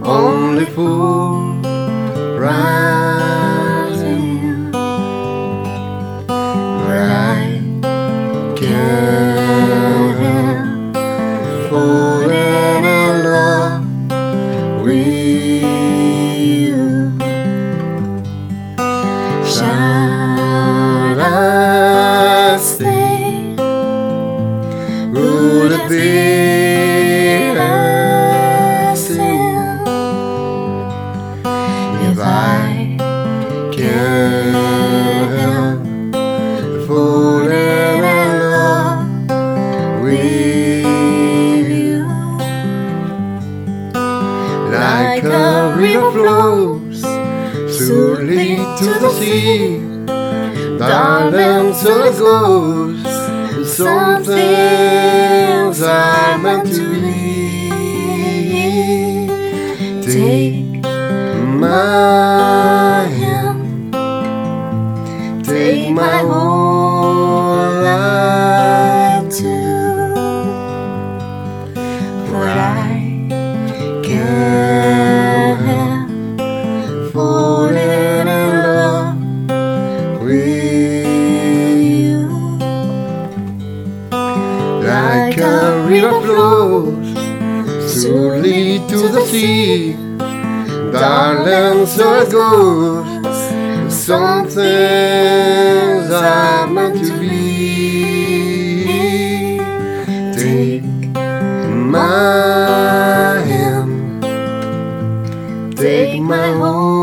only fools rising, but I can't help falling in love with you. Shall I stay? Would it be a sin if I can't help falling in love with you? Like a river flows slowly to the sea, darling, so it goes. Some things are meant to be. Take my hand, take my whole life too, for I can't help falling in love with you. Like a river flows slowly to the sea, darling, so it goes. Some things are meant to be. Take my hand, take my whole